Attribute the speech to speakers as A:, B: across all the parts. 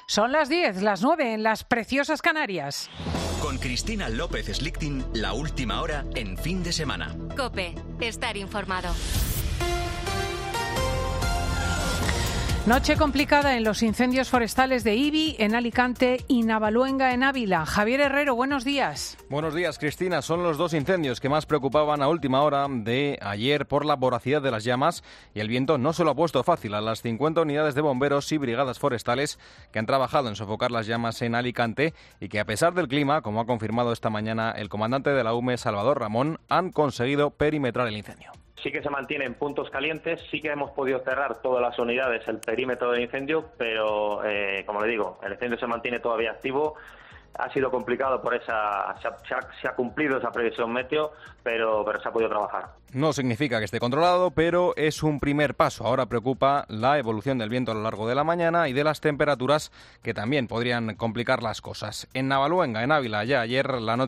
A: Son las 10, las 9 en las preciosas Canarias.
B: Con Cristina López Slichting, la última hora en Fin de Semana.
C: COPE, estar informado.
A: Noche complicada en los incendios forestales de Ibi, en Alicante, y Navaluenga, en Ávila. Javier Herrero, buenos días.
D: Buenos días, Cristina. Son los dos incendios que más preocupaban a última hora de ayer por la voracidad de las llamas, y el viento no se lo ha puesto fácil a las 50 unidades de bomberos y brigadas forestales que han trabajado en sofocar las llamas en Alicante y que, a pesar del clima, como ha confirmado esta mañana el comandante de la UME, Salvador Ramón, han conseguido perimetrar el incendio.
E: Sí que se mantienen puntos calientes, sí que hemos podido cerrar todas las unidades, el perímetro del incendio, pero, como le digo, el incendio se mantiene todavía activo. Ha sido complicado por se ha cumplido esa previsión meteo, pero se ha podido trabajar.
D: No significa que esté controlado, pero es un primer paso. Ahora preocupa la evolución del viento a lo largo de la mañana y de las temperaturas, que también podrían complicar las cosas. En Navaluenga, en Ávila, ya ayer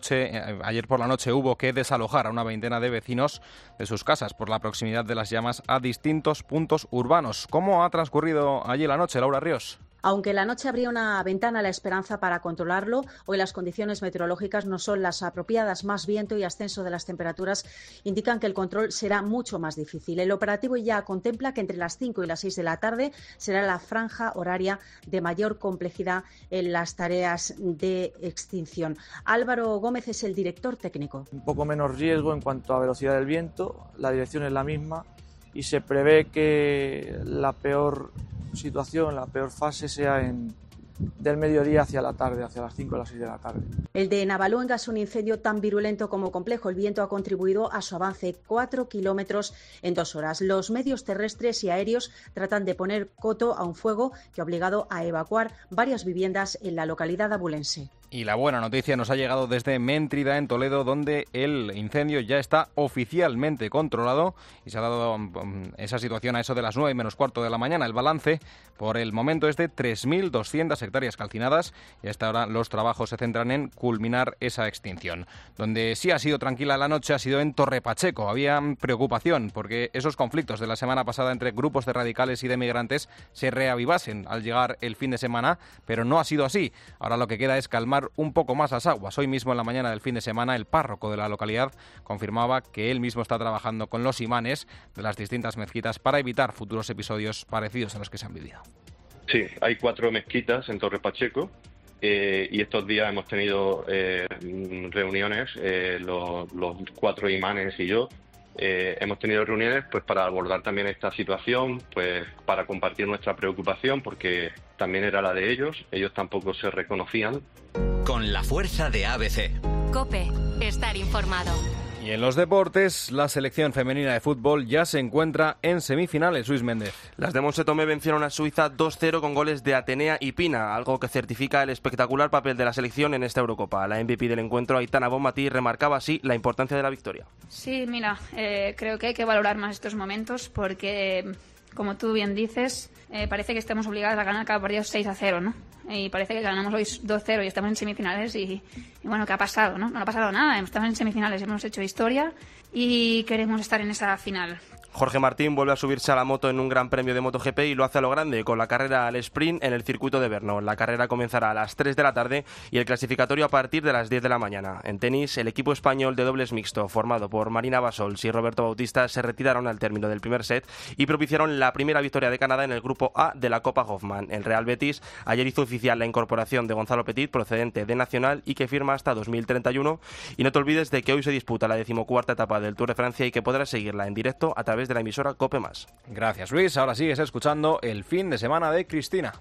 D: por la noche hubo que desalojar a una veintena de vecinos de sus casas por la proximidad de las llamas a distintos puntos urbanos. ¿Cómo ha transcurrido allí la noche, Laura Ríos?
F: Aunque la noche abría una ventana a la esperanza para controlarlo, hoy las condiciones meteorológicas no son las apropiadas. Más viento y ascenso de las temperaturas indican que el control será mucho más difícil. El operativo ya contempla que entre las 5 y las 6 de la tarde será la franja horaria de mayor complejidad en las tareas de extinción. Álvaro Gómez es el director técnico.
G: Un poco menos riesgo en cuanto a velocidad del viento, la dirección es la misma y se prevé que la peor situación, la peor fase sea del mediodía hacia la tarde, hacia las 5 o las 6 de la tarde.
F: El de Navaluenga es un incendio tan virulento como complejo. El viento ha contribuido a su avance, 4 kilómetros en 2 horas. Los medios terrestres y aéreos tratan de poner coto a un fuego que ha obligado a evacuar varias viviendas en la localidad abulense.
D: Y la buena noticia nos ha llegado desde Méntrida, en Toledo, donde el incendio ya está oficialmente controlado y se ha dado esa situación a eso de las 9 menos cuarto de la mañana. El balance por el momento es de 3.200 hectáreas calcinadas y hasta ahora los trabajos se centran en culminar esa extinción. Donde sí ha sido tranquila la noche ha sido en Torrepacheco. Había preocupación porque esos conflictos de la semana pasada entre grupos de radicales y de migrantes se reavivasen al llegar el fin de semana, pero no ha sido así. Ahora lo que queda es calmar un poco más las aguas. Hoy mismo, en la mañana del fin de semana, el párroco de la localidad confirmaba que él mismo está trabajando con los imanes de las distintas mezquitas para evitar futuros episodios parecidos a los que se han vivido.
H: Sí, hay 4 mezquitas en Torrepacheco y estos días hemos tenido reuniones, los 4 imanes y yo. Hemos tenido reuniones pues para abordar también esta situación, pues para compartir nuestra preocupación, porque también era la de ellos tampoco se reconocían.
B: Con la fuerza de ABC.
C: COPE, estar informado.
D: Y en los deportes, la selección femenina de fútbol ya se encuentra en semifinales. Luis Méndez.
I: Las de Monse Tomé vencieron a Suiza 2-0 con goles de Atenea y Pina, algo que certifica el espectacular papel de la selección en esta Eurocopa. La MVP del encuentro, Aitana Bonmatí, remarcaba así la importancia de la victoria.
J: Sí, mira, creo que hay que valorar más estos momentos porque, como tú bien dices, parece que estamos obligados a ganar cada partido 6-0, ¿no? Y parece que ganamos hoy 2-0 y estamos en semifinales y bueno, ¿qué ha pasado, no? No ha pasado nada, estamos en semifinales, hemos hecho historia y queremos estar en esa final.
I: Jorge Martín vuelve a subirse a la moto en un gran premio de MotoGP y lo hace a lo grande con la carrera al sprint en el circuito de Brno. La carrera comenzará a las 3 de la tarde y el clasificatorio a partir de las 10 de la mañana. En tenis, el equipo español de dobles mixto formado por Marina Basols y Roberto Bautista se retiraron al término del primer set y propiciaron la primera victoria de Canadá en el grupo A de la Copa Hoffman. El Real Betis ayer hizo oficial la incorporación de Gonzalo Petit, procedente de Nacional y que firma hasta 2031. Y no te olvides de que hoy se disputa la 14ª etapa del Tour de Francia y que podrás seguirla en directo a través de la emisora COPE+.
D: Gracias, Luis. Ahora sigues escuchando el fin de semana de Cristina.